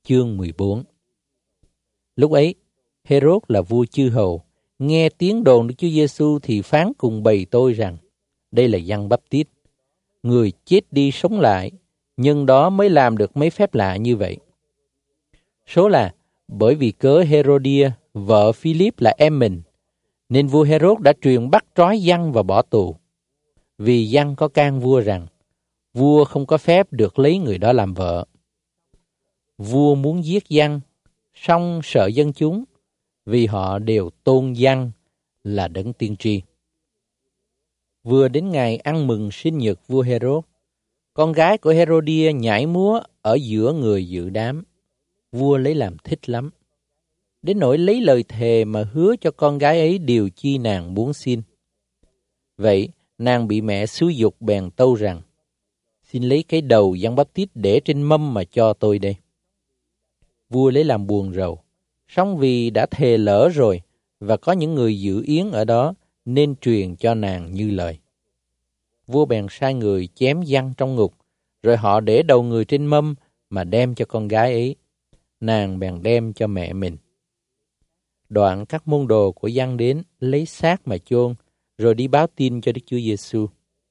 chương 14. Lúc ấy, Hê-rốt là vua chư hầu, nghe tiếng đồn Đức Chúa Giêsu thì phán cùng bầy tôi rằng, đây là Giăng Báp-tít, người chết đi sống lại, nhưng đó mới làm được mấy phép lạ như vậy. Số là bởi vì cớ Hê-rô-đia, vợ Phi-líp là em mình, nên vua Hê-rốt đã truyền bắt trói Giăng và bỏ tù. Vì Giăng có can vua rằng, vua không có phép được lấy người đó làm vợ. Vua muốn giết Giăng, song sợ dân chúng, vì họ đều tôn Giăng là đấng tiên tri. Vừa đến ngày ăn mừng sinh nhật vua Hê-rốt, con gái của Hê-rô-đia nhảy múa ở giữa người dự đám. Vua lấy làm thích lắm, đến nỗi lấy lời thề mà hứa cho con gái ấy điều chi nàng muốn xin. Vậy, nàng bị mẹ xúi giục bèn tâu rằng, xin lấy cái đầu Giăng Báp-tít để trên mâm mà cho tôi đây. Vua lấy làm buồn rầu, song vì đã thề lỡ rồi và có những người dự yến ở đó nên truyền cho nàng như lời. Vua bèn sai người chém Giăng trong ngục, rồi họ để đầu người trên mâm mà đem cho con gái ấy. Nàng bèn đem cho mẹ mình. Đoạn các môn đồ của Giăng đến lấy xác mà chôn, rồi đi báo tin cho Đức Chúa Giêsu.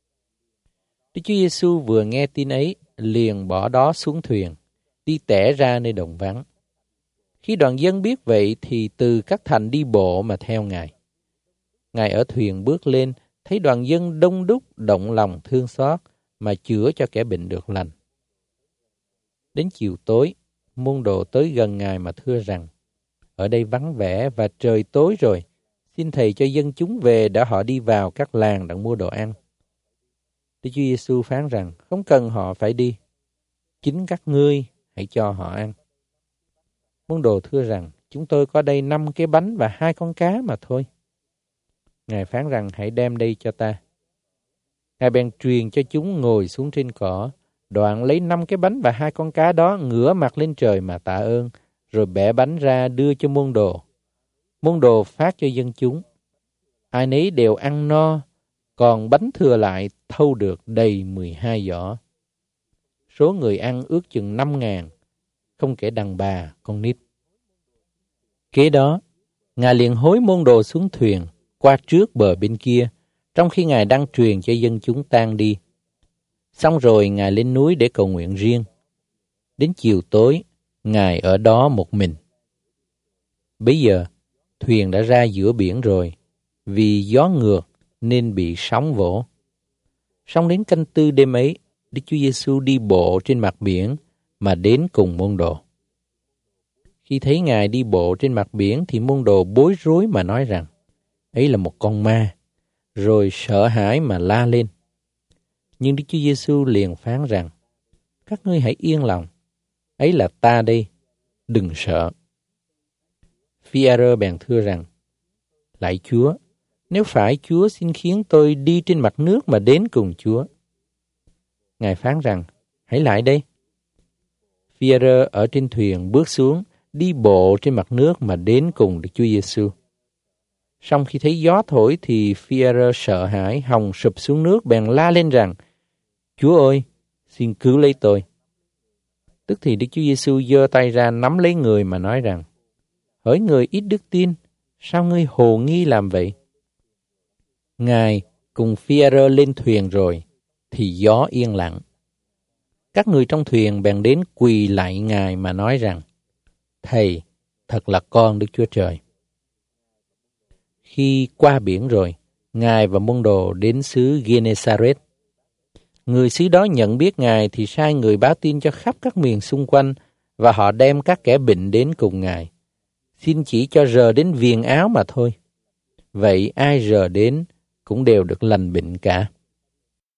Đức Chúa Giêsu vừa nghe tin ấy, liền bỏ đó xuống thuyền, đi tẻ ra nơi đồng vắng. Khi đoàn dân biết vậy thì từ các thành đi bộ mà theo Ngài. Ngài ở thuyền bước lên, thấy đoàn dân đông đúc động lòng thương xót mà chữa cho kẻ bệnh được lành. Đến chiều tối, môn đồ tới gần Ngài mà thưa rằng, ở đây vắng vẻ và trời tối rồi, xin Thầy cho dân chúng về để họ đi vào các làng đặng mua đồ ăn. Đức Chúa Giêsu phán rằng, không cần họ phải đi, chính các ngươi hãy cho họ ăn. Môn đồ thưa rằng, chúng tôi có đây 5 cái bánh và 2 con cá mà thôi. Ngài phán rằng, hãy đem đây cho ta. Ngài bèn truyền cho chúng ngồi xuống trên cỏ, đoạn lấy 5 cái bánh và 2 con cá đó, ngửa mặt lên trời mà tạ ơn, rồi bẻ bánh ra đưa cho môn đồ. Môn đồ phát cho dân chúng. Ai nấy đều ăn no, còn bánh thừa lại thâu được đầy 12 giỏ. Số người ăn ước chừng 5.000, không kể đàn bà, con nít. Kế đó, Ngài liền hối môn đồ xuống thuyền, qua trước bờ bên kia, trong khi Ngài đang truyền cho dân chúng tan đi. Xong rồi Ngài lên núi để cầu nguyện riêng. Đến chiều tối, Ngài ở đó một mình. Bấy giờ, thuyền đã ra giữa biển rồi, vì gió ngược nên bị sóng vỗ. Xong đến canh tư đêm ấy, Đức Chúa Giêsu đi bộ trên mặt biển mà đến cùng môn đồ. Khi thấy Ngài đi bộ trên mặt biển thì môn đồ bối rối mà nói rằng, ấy là một con ma, rồi sợ hãi mà la lên. Nhưng Đức Chúa Giêsu liền phán rằng, các ngươi hãy yên lòng, ấy là ta đây, đừng sợ. Phi-a-rơ bèn thưa rằng, lạy Chúa, nếu phải Chúa xin khiến tôi đi trên mặt nước mà đến cùng Chúa. Ngài phán rằng, hãy lại đây. Phi-a-rơ ở trên thuyền bước xuống, đi bộ trên mặt nước mà đến cùng Đức Chúa Giêsu. Xong khi thấy gió thổi thì Phi-a-rơ sợ hãi, hòng sụp xuống nước, bèn la lên rằng, Chúa ơi, xin cứu lấy tôi. Tức thì Đức Chúa Giêsu giơ tay ra nắm lấy người mà nói rằng, hỡi người ít đức tin, sao ngươi hồ nghi làm vậy? Ngài cùng Phi-a-rơ lên thuyền rồi, thì gió yên lặng. Các người trong thuyền bèn đến quỳ lạy Ngài mà nói rằng, Thầy, thật là con Đức Chúa Trời. Khi qua biển rồi, Ngài và môn đồ đến xứ Gê-nê-sa-rét. Người xứ đó nhận biết Ngài thì sai người báo tin cho khắp các miền xung quanh, và họ đem các kẻ bệnh đến cùng Ngài. Xin chỉ cho rờ đến viền áo mà thôi. Vậy ai rờ đến cũng đều được lành bệnh cả.